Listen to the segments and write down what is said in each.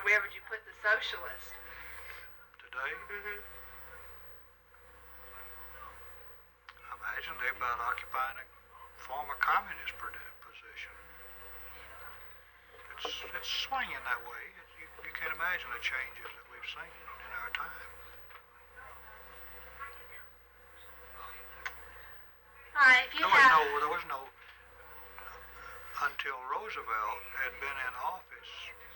where would you put the socialist? Today, Mm-hmm. I imagine they're about occupying a former communist position. It's swinging that way. You can't imagine the changes that we've seen in our time. All right, if you have... There was no, until Roosevelt had been in office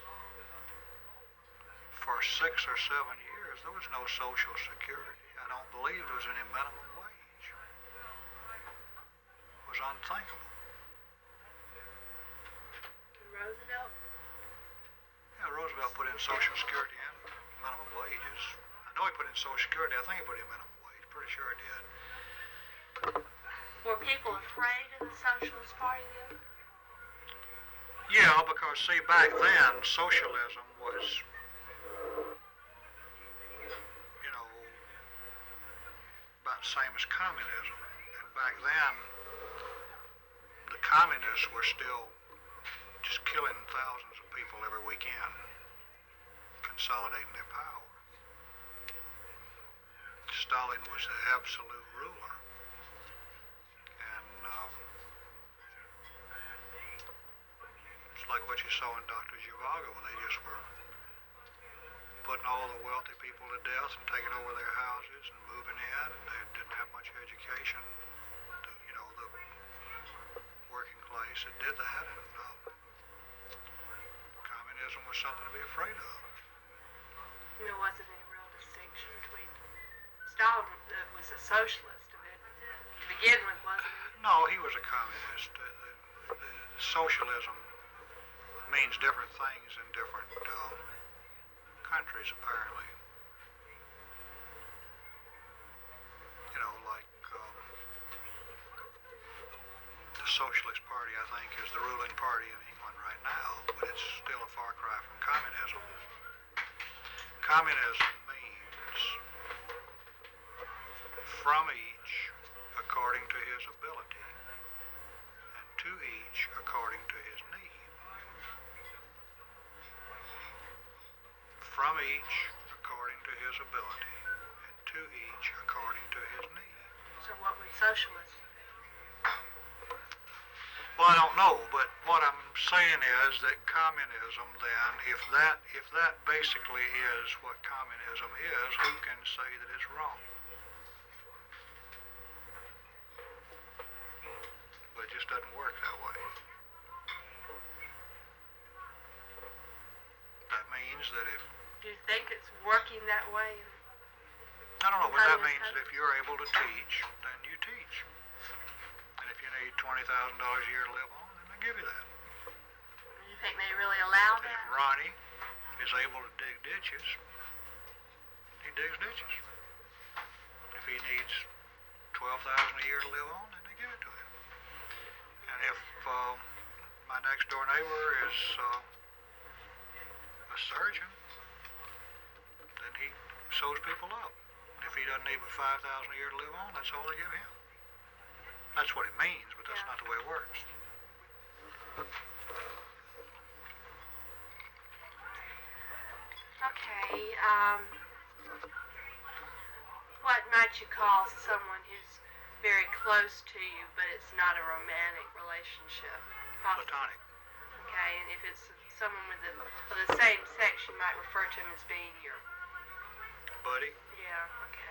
for 6 or 7 years, there was no Social Security. I don't believe there was any minimum wage. It was unthinkable. Roosevelt? Yeah, Roosevelt put in Social Security and minimum wages. I know he put in Social Security. I think he put in minimum wage. Pretty sure he did. Were people afraid of the Socialist Party then? Yeah, because see, back then, socialism was, about the same as communism. And back then, the communists were still just killing thousands of people every weekend, consolidating their power. Stalin was the absolute ruler. And it's like what you saw in Dr. Zhivago. They just were putting all the wealthy people to death and taking over their houses and moving in. And they didn't have much education. The working class that did that. And communism was something to be afraid of. There wasn't any real distinction between... Stalin was a socialist to begin with, wasn't he? No, he was a communist. Socialism means different things in different countries, apparently. Like the Socialist Party, I think, is the ruling party in England right now, but it's still a far cry from communism. Communism means from each according to his ability, and to each according to his need. From each according to his ability, and to each according to his need. So what would socialism be? Well, I don't know, but what I'm saying is that communism then, if that basically is what communism is, who can say that it's wrong? But it just doesn't work that way. That means that if... Do you think it's working that way? I don't know, but that means that if you're able to teach, then you teach. And if you need $20,000 a year to live on, then they give you that. Do you think they really allow And that? if Ronnie is able to dig ditches, he digs ditches. If he needs $12,000 a year to live on, then they give it to him. And if my next door neighbor is a surgeon, then he sews people up. And if he doesn't need but $5,000 a year to live on, that's all they give him. That's what it means, but that's not the way it works. Okay, what might you call someone who's very close to you, but it's not a romantic relationship? Platonic. Okay, and if it's someone with the same sex, you might refer to him as being your... Buddy. Yeah, okay.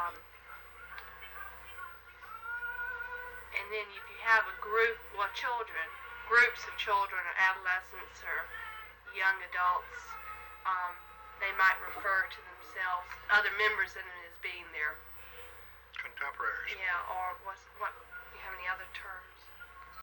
And then if you have a group, children, groups of children or adolescents or young adults, they might refer to themselves, other members in it, as being their... Contemporaries. Yeah, or what, you have any other terms?